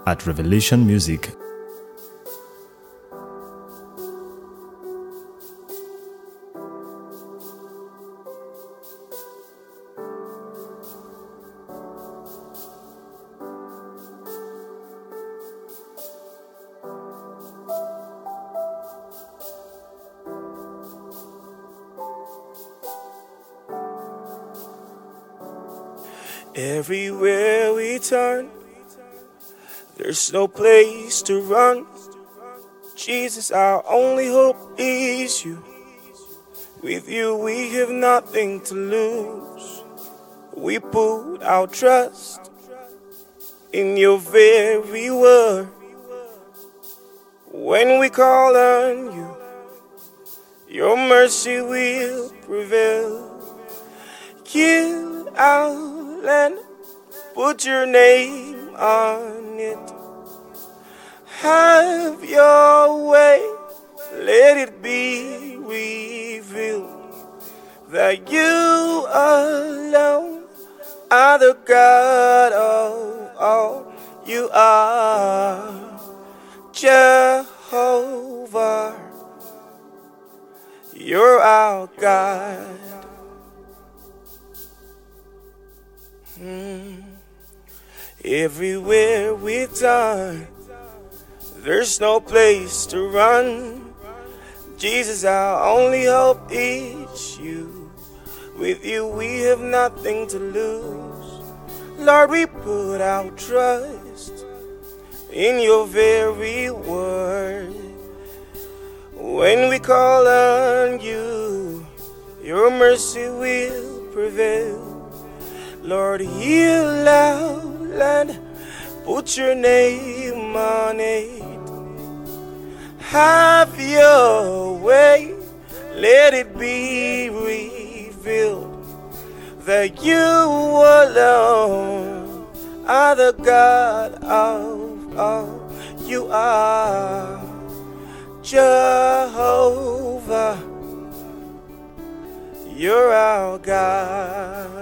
at Revelation Music. Everywhere we turn, there's no place to run. Jesus, our only hope is you. With you we have nothing to lose. We put our trust in your very word. When we call on you, your mercy will prevail. Kill our land, put your name on it. Have your way, let it be revealed that you alone are the God of all. You are Jehovah, you're our God. Everywhere we turn, there's no place to run. Jesus, our only hope is you. With you we have nothing to lose. Lord, we put our trust in your very word. When we call on you, your mercy will prevail. Lord, heal our land, put your name on it. Have your way, let it be revealed that you alone are the God of all. You are Jehovah, you're our God.